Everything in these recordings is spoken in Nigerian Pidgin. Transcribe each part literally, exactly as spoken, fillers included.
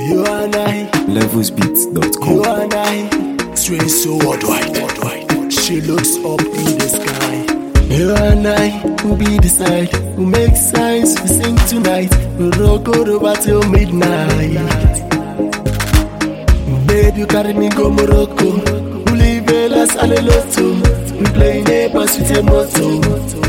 You and I, levels beats dot com. you and I, sway so worldwide, worldwide. She looks up in the sky. You and I will be the side who make signs. We sing tonight. We rock all over till midnight. Babe, you carry me go Morocco. We live in Las Aleloto. We play neighbors with a motto.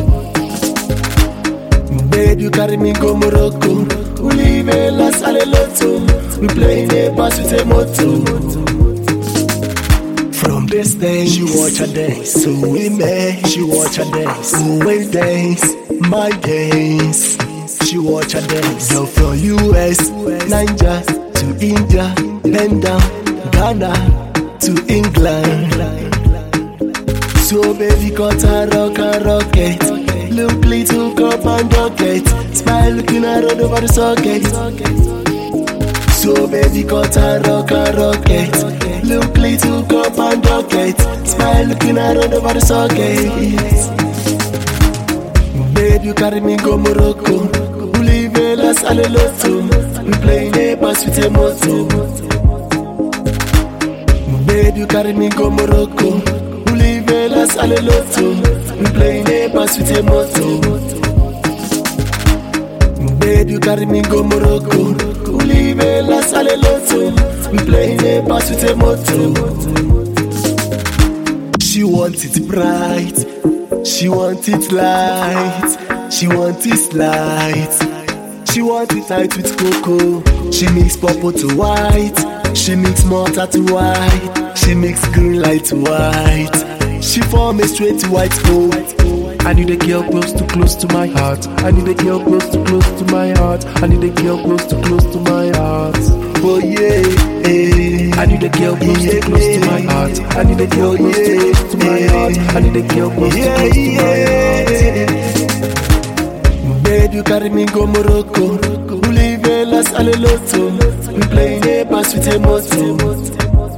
Babe, you carry me go Morocco. We live in Las Aleloto. We play neighbors with a motto. From this day, she watch her dance. So we met, she watch her dance. Always dance, my dance. She watch her dance. Girl from U S, Niger to India, bend down, Ghana to England. So baby, cut her rock and rocket. Look little cup and bucket. Smile looking around over the socket. So baby, cut her rock and rocket. Look little cup and bucket. Smile looking around over the socket. Babe, you carry me go Morocco. We live in Las Aleloto. We play neighbors with a motto. Babe, you carry me go Morocco. We live in Las Aleloto. We play neighbors with a motto. Babe, you carry me go Morocco. We live in Las Aleloto. We play neighbors with a motto. She wants it bright. She wants it light. She wants it light. She wants it light with cocoa. She mix purple to white. She mix mortar to white. She mix green light to white. She form a straight white coat. I need a girl close to close to my heart. I need a girl close to close to my heart. I need a girl close to close to my heart. Oh yeah, eh. I need a girl close to close to my heart. I need a girl close to close to my heart. I need a girl close to close to my heart. Babe, you carry me go Morocco. We live in Las Aleloto. We play neighbors with a motto.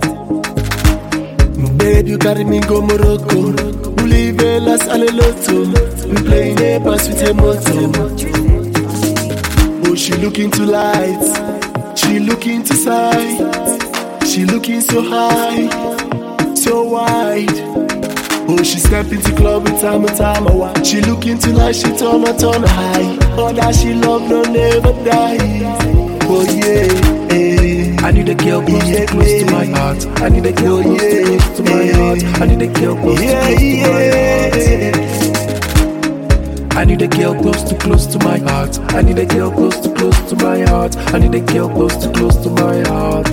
Babe, you carry me go Morocco. We live in Las Aleloto. We play neighbors with a motto. Oh, she looking to light. She looking to sight. She looking so high, so wide. Oh, she step into club with time and time a while. She looking to light, she turn her, turn her high. All that she love no never die. Oh yeah, eh. I need a girl close yeah, to close yeah. to my heart. I need a girl close yeah, to close to my yeah. heart. I need a girl close yeah, to close yeah. to my heart. I need a girl close to close to my heart. I need a girl close to close to my heart. I need a girl close to close to my heart.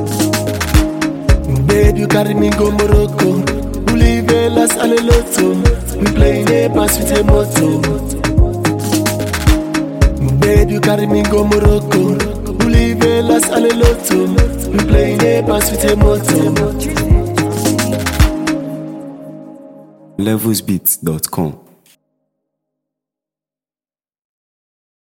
Babe, you carry me go Morocco. We live in Las Aleloto. We play neighbors with a motto. Babe, you carry me go Morocco. We live in Las Aleloto. We play neighbors with a motto. levels beats dot com.